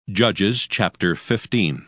Judges chapter 15.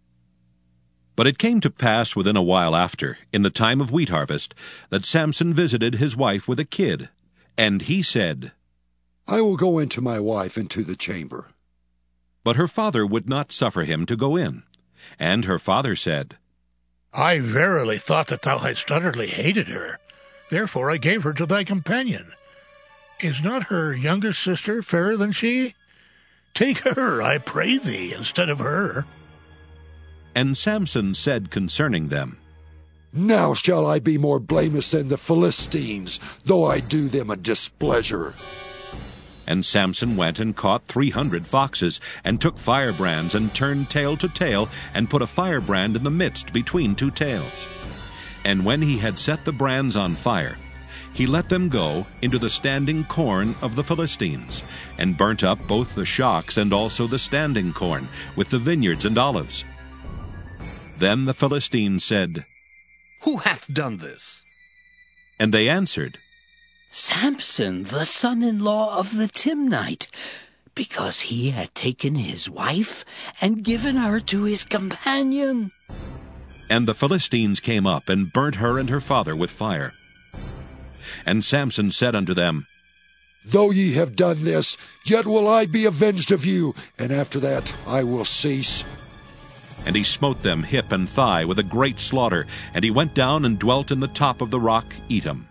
But it came to pass within a while after, in the time of wheat harvest, that Samson visited his wife with a kid. And he said, I will go into my wife into the chamber. But her father would not suffer him to go in. And her father said, I verily thought that thou hadst utterly hated her. Therefore I gave her to thy companion. Is not her younger sister fairer than she? Take her, I pray thee, instead of her. And Samson said concerning them, Now shall I be more blameless than the Philistines, though I do them a displeasure. And Samson went and caught 300 foxes, and took firebrands, and turned tail to tail, and put a firebrand in the midst between two tails. And when he had set the brands on fire, he let them go into the standing corn of the Philistines, and burnt up both the shocks and also the standing corn, with the vineyards and olives. Then the Philistines said, Who hath done this? And they answered, Samson, the son-in-law of the Timnite, because he had taken his wife and given her to his companion. And the Philistines came up and burnt her and her father with fire. And Samson said unto them, Though ye have done this, yet will I be avenged of you, and after that I will cease. And he smote them hip and thigh with a great slaughter, and he went down and dwelt in the top of the rock Etam.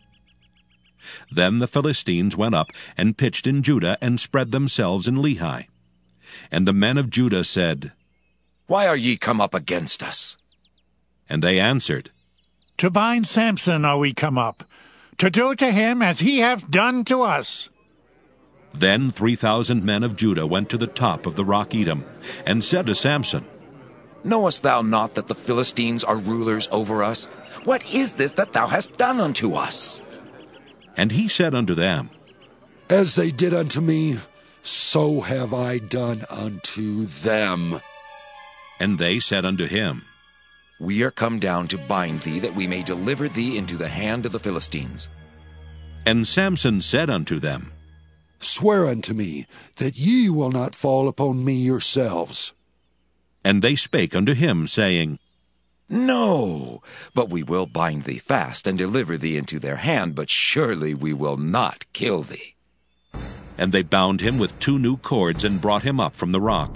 Then the Philistines went up and pitched in Judah, and spread themselves in Lehi. And the men of Judah said, Why are ye come up against us? And they answered, To bind Samson are we come up, to do to him as he hath done to us. Then 3,000 men of Judah went to the top of the rock Etam, and said to Samson, Knowest thou not that the Philistines are rulers over us? What is this that thou hast done unto us? And he said unto them, As they did unto me, so have I done unto them. And they said unto him, We are come down to bind thee, that we may deliver thee into the hand of the Philistines. And Samson said unto them, Swear unto me that ye will not fall upon me yourselves. And they spake unto him, saying, No, but we will bind thee fast, and deliver thee into their hand, but surely we will not kill thee. And they bound him with 2 new cords, and brought him up from the rock.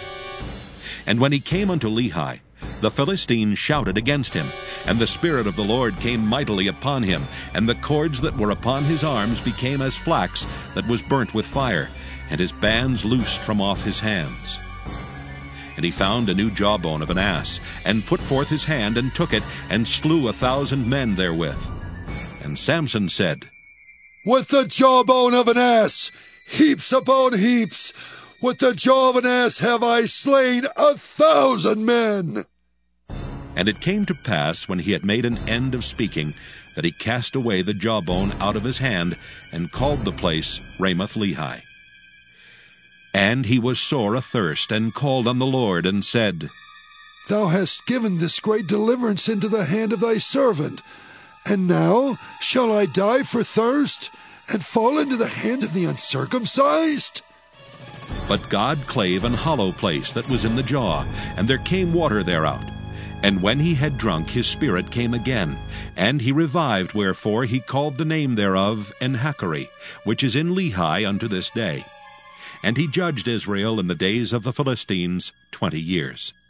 And when he came unto Lehi, the Philistines shouted against him, and the Spirit of the Lord came mightily upon him, and the cords that were upon his arms became as flax that was burnt with fire, and his bands loosed from off his hands. And he found a new jawbone of an ass, and put forth his hand, and took it, and slew 1,000 men therewith. And Samson said, With the jawbone of an ass, heaps upon heaps, with the jaw of an ass have I slain 1,000 men. And it came to pass, when he had made an end of speaking, that he cast away the jawbone out of his hand, and called the place Ramath-Lehi. And he was sore athirst, and called on the Lord, and said, Thou hast given this great deliverance into the hand of thy servant, and now shall I die for thirst, and fall into the hand of the uncircumcised? But God clave an hollow place that was in the jaw, and there came water thereout. And when he had drunk, his spirit came again, and he revived, wherefore he called the name thereof En-hakkore, which is in Lehi unto this day. And he judged Israel in the days of the Philistines 20 years.